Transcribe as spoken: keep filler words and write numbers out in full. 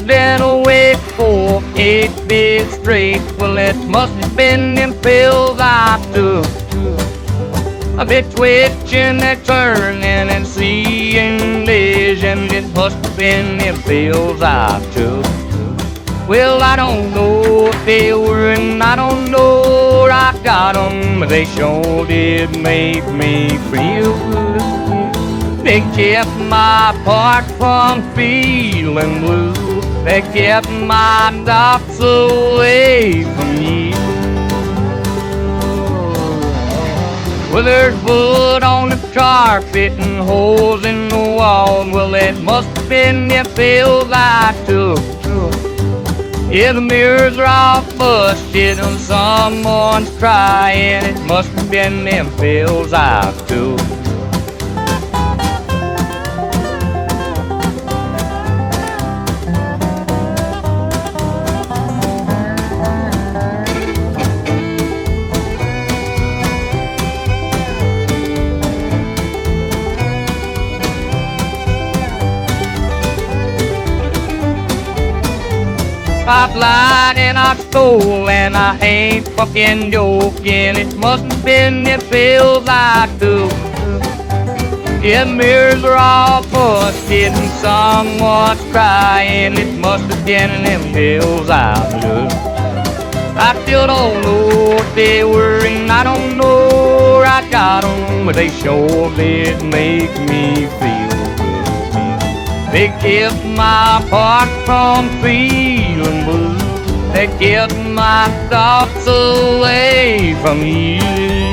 been awake for eight days straight. Well, it must have been them pills I took. I've been twitching and turning and seeing vision. It must have been them pills I took. Well, I don't know if they were, and I don't know where I got them, but they sure did make me feel good. They kept my heart from feeling blue. They kept my doubts away from you. Well, there's blood on the carpet and holes in the wall. Well, it must have been the pills I took. Yeah, the mirrors are all busted and someone's crying. It must have been them pills I took. I've lied and I've stole and I ain't fucking joking. It must have been the pills I took. Yeah, mirrors are all busted and someone's crying. It must have been them pills I took. I still don't know what they were and I don't know where I got them, but they sure did make me feel. They kept my heart from feeling blue. They kept my thoughts away from you.